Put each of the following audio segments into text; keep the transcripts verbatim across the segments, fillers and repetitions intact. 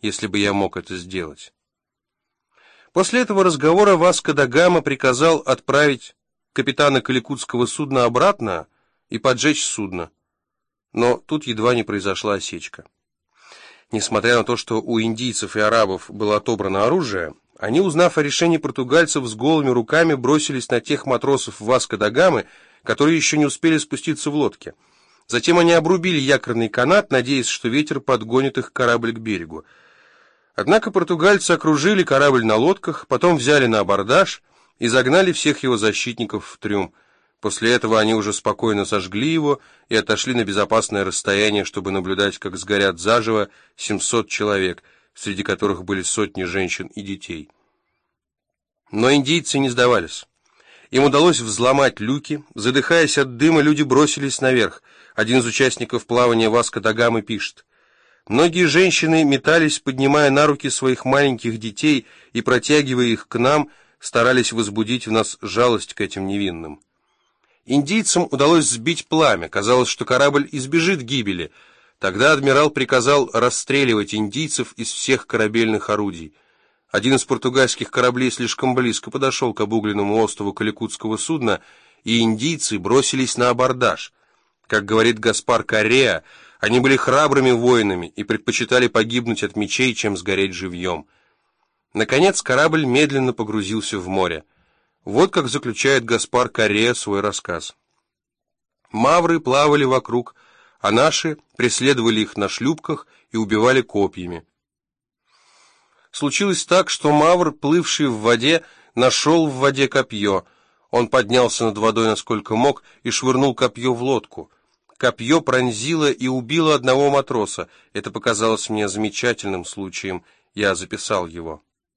если бы я мог это сделать. После этого разговора Васко да Гама приказал отправить капитана каликутского судна обратно и поджечь судно. Но тут едва не произошла осечка. Несмотря на то, что у индийцев и арабов было отобрано оружие, они, узнав о решении португальцев, с голыми руками бросились на тех матросов Васко да Гамы, которые еще не успели спуститься в лодке. Затем они обрубили якорный канат, надеясь, что ветер подгонит их корабль к берегу. Однако португальцы окружили корабль на лодках, потом взяли на абордаж и загнали всех его защитников в трюм. После этого они уже спокойно сожгли его и отошли на безопасное расстояние, чтобы наблюдать, как сгорят заживо семьсот человек, среди которых были сотни женщин и детей. Но индийцы не сдавались. Им удалось взломать люки. Задыхаясь от дыма, люди бросились наверх. Один из участников плавания Васко да Гамы пишет: «Многие женщины метались, поднимая на руки своих маленьких детей и, протягивая их к нам, старались возбудить в нас жалость к этим невинным». Индийцам удалось сбить пламя. Казалось, что корабль избежит гибели. Тогда адмирал приказал расстреливать индийцев из всех корабельных орудий. Один из португальских кораблей слишком близко подошел к обугленному острову каликутского судна, и индийцы бросились на абордаж. Как говорит Гаспар Корреа, они были храбрыми воинами и предпочитали погибнуть от мечей, чем сгореть живьем. Наконец корабль медленно погрузился в море. Вот как заключает Гаспар Корреа свой рассказ. Мавры плавали вокруг, а наши преследовали их на шлюпках и убивали копьями. Случилось так, что мавр, плывший в воде, нашел в воде копье. Он поднялся над водой насколько мог и швырнул копье в лодку. Копье пронзило и убило одного матроса. Это показалось мне замечательным случаем. Я записал его.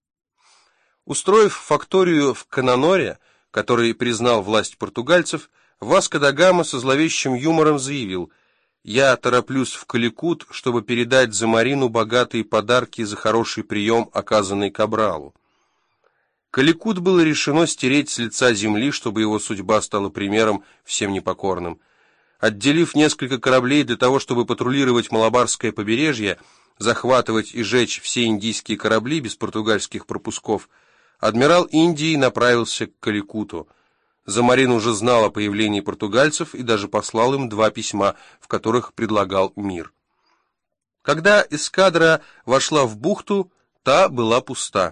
Устроив факторию в Кананоре, который признал власть португальцев, Васко да Гама со зловещим юмором заявил: «Я тороплюсь в Каликут, чтобы передать Замарину богатые подарки за хороший прием, оказанный Кабралу». Каликут было решено стереть с лица земли, чтобы его судьба стала примером всем непокорным. Отделив несколько кораблей для того, чтобы патрулировать Малабарское побережье, захватывать и жечь все индийские корабли без португальских пропусков, адмирал Индии направился к Каликуту. Замарин уже знал о появлении португальцев и даже послал им два письма, в которых предлагал мир. Когда эскадра вошла в бухту, та была пуста.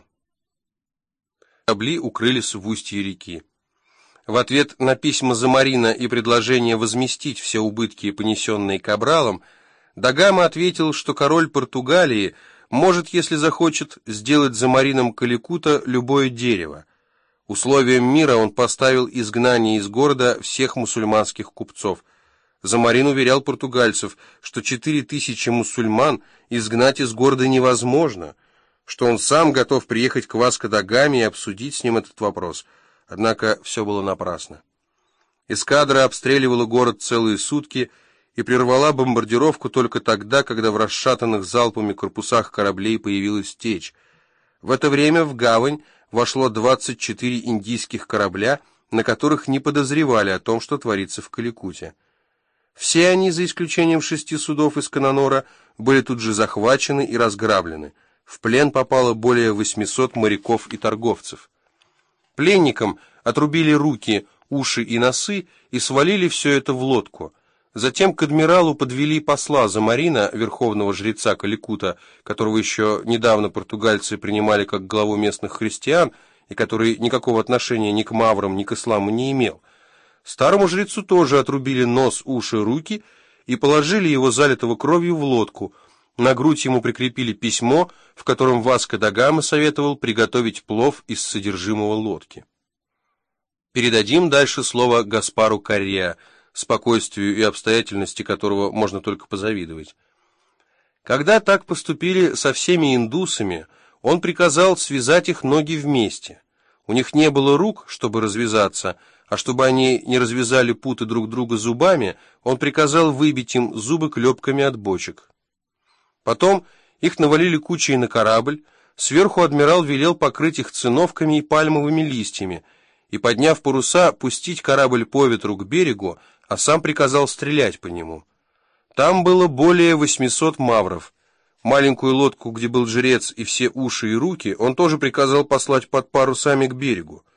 Корабли укрылись в устье реки. В ответ на письма Замарина и предложение возместить все убытки, понесенные Кабралом, да Гама ответил, что король Португалии может, если захочет, сделать Замарином Каликута любое дерево. Условием мира он поставил изгнание из города всех мусульманских купцов. Замарин уверял португальцев, что четыре тысячи мусульман изгнать из города невозможно, что он сам готов приехать к Васко да Гаме и обсудить с ним этот вопрос. Однако все было напрасно. Эскадра обстреливала город целые сутки и прервала бомбардировку только тогда, когда в расшатанных залпами корпусах кораблей появилась течь. В это время в гавань вошло двадцать четыре индийских корабля, на которых не подозревали о том, что творится в Каликуте. Все они, за исключением шести судов из Кананора, были тут же захвачены и разграблены. В плен попало более восьмисот моряков и торговцев. Пленникам отрубили руки, уши и носы и свалили все это в лодку. Затем к адмиралу подвели посла Замарина, верховного жреца Каликута, которого еще недавно португальцы принимали как главу местных христиан, и который никакого отношения ни к маврам, ни к исламу не имел. Старому жрецу тоже отрубили нос, уши, руки и положили его, залитого кровью, в лодку. На грудь ему прикрепили письмо, в котором Васко да Гама советовал приготовить плов из содержимого лодки. Передадим дальше слово Гаспару Корреа, спокойствию и обстоятельности которого можно только позавидовать. Когда так поступили со всеми индусами, он приказал связать их ноги вместе. У них не было рук, чтобы развязаться, а чтобы они не развязали путы друг друга зубами, он приказал выбить им зубы клепками от бочек. Потом их навалили кучей на корабль, сверху адмирал велел покрыть их циновками и пальмовыми листьями, и, подняв паруса, пустить корабль по ветру к берегу, а сам приказал стрелять по нему. Там было более восьмисот мавров. Маленькую лодку, где был жрец и все уши и руки, он тоже приказал послать под парусами к берегу.